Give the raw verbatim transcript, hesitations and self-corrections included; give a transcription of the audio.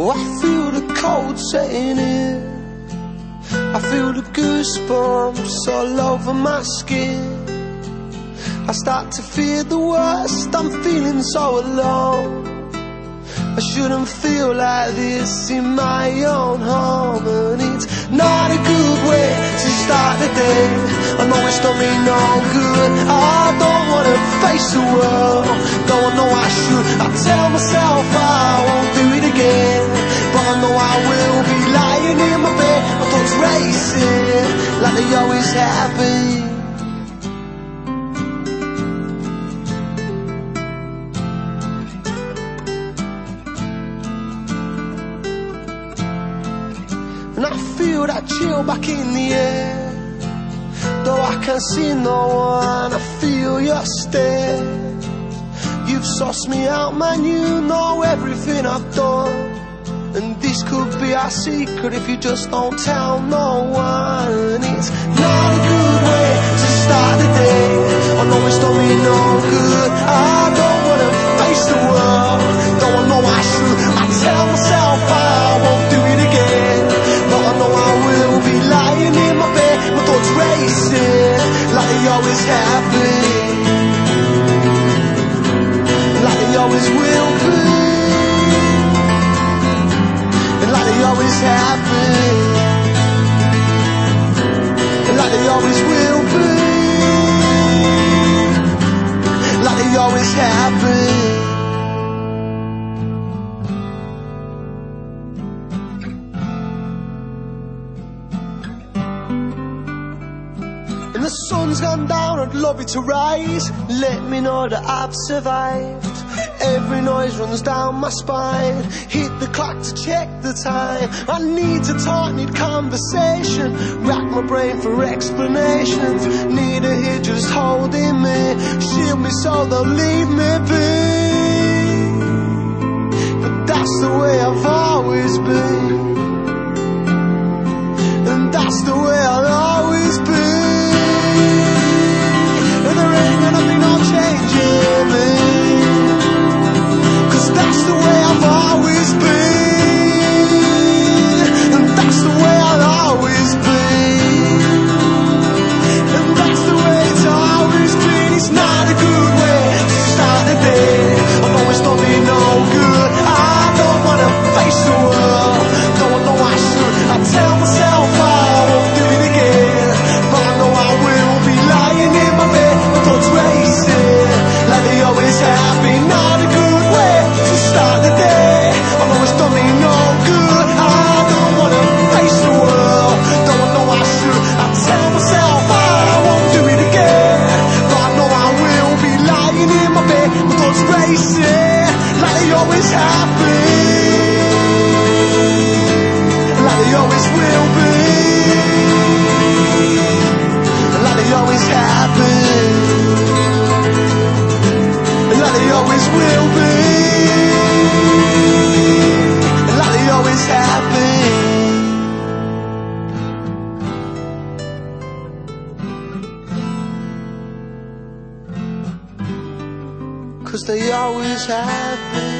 Oh, I feel the cold setting in, I feel the goosebumps all over my skin. I start to fear the worst, I'm feeling so alone. I shouldn't feel like this in my own home. And it's not a good way to start the day. I know it's done me no good, I don't wanna face the world, though I know I should. I tell myself I won't do it again, but I know I will be lying in my bed, my thoughts racing like they always have been. And I feel that chill back in the air, though I can't see no one, I feel your stare. You've sussed me out, man, you know everything I've done. And this could be our secret if you just don't tell no one. And it's not a good way to start the day, I know it's done me no good, I don't wanna face the world, though I know I should. I tell myself I won't do it again, but I know I will be lying in my bed, my thoughts racing like they always have been, like they always will be, and like they always have been, and like they always will be, like they always have been. And the sun's gone down, I'd love it to rise, let me know that I've survived. Every noise runs down my spine, hit the clock to check the time. I need to talk, need conversation, rack my brain for explanations. Need a hit just holding me, shield me so they'll leave me be. But that's the way I've always been, and that's the way I'll always be. And there ain't gonna be no change in me, 'cause that's the way I've always been, and that's the way I'll always be, and that's the way it's always been. It's not a good way to start the day, I know it's done me no good, I don't wanna face the world, though I know I should. I tell myself I won't do it again, but I know I will be lying in my bed, my thoughts racing like they always have been. Not a good way to start the day, I know it's done me no good, I don't wanna face the world, though I know I should. I tell myself I won't do it again, but I know I will be lying in my bed, my thoughts racing like they always have been, like they always will be, like they always have been, like they always will be, like they always have been. 'Cause they always have been.